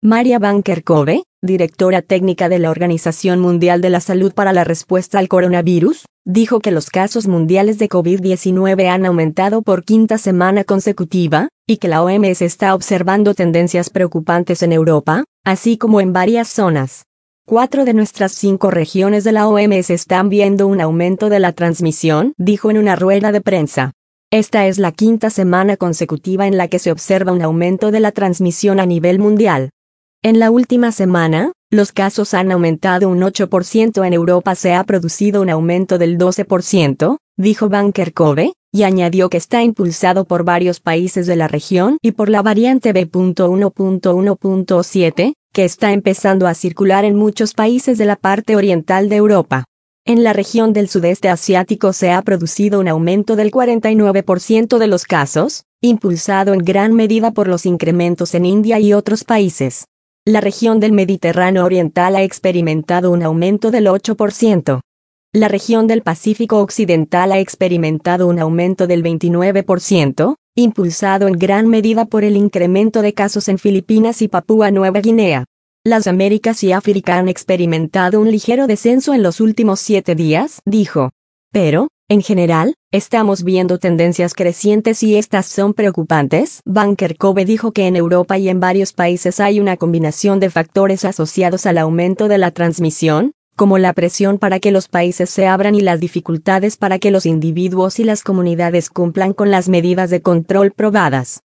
Maria Van Kerkhove, directora técnica de la Organización Mundial de la Salud para la respuesta al coronavirus, dijo que los casos mundiales de COVID-19 han aumentado por quinta semana consecutiva, y que la OMS está observando tendencias preocupantes en Europa, así como en varias zonas. 4 de nuestras 5 regiones de la OMS están viendo un aumento de la transmisión, dijo en una rueda de prensa. Esta es la quinta semana consecutiva en la que se observa un aumento de la transmisión a nivel mundial. En la última semana, los casos han aumentado un 8%, en Europa se ha producido un aumento del 12%, dijo Van Kerkhove, y añadió que está impulsado por varios países de la región y por la variante B.1.1.7, que está empezando a circular en muchos países de la parte oriental de Europa. En la región del sudeste asiático se ha producido un aumento del 49% de los casos, impulsado en gran medida por los incrementos en India y otros países. La región del Mediterráneo oriental ha experimentado un aumento del 8%. La región del Pacífico occidental ha experimentado un aumento del 29%, impulsado en gran medida por el incremento de casos en Filipinas y Papúa Nueva Guinea. Las Américas y África han experimentado un ligero descenso en los últimos 7 días, dijo. Pero, en general, estamos viendo tendencias crecientes y estas son preocupantes. Van Kerkhove dijo que en Europa y en varios países hay una combinación de factores asociados al aumento de la transmisión, como la presión para que los países se abran y las dificultades para que los individuos y las comunidades cumplan con las medidas de control probadas.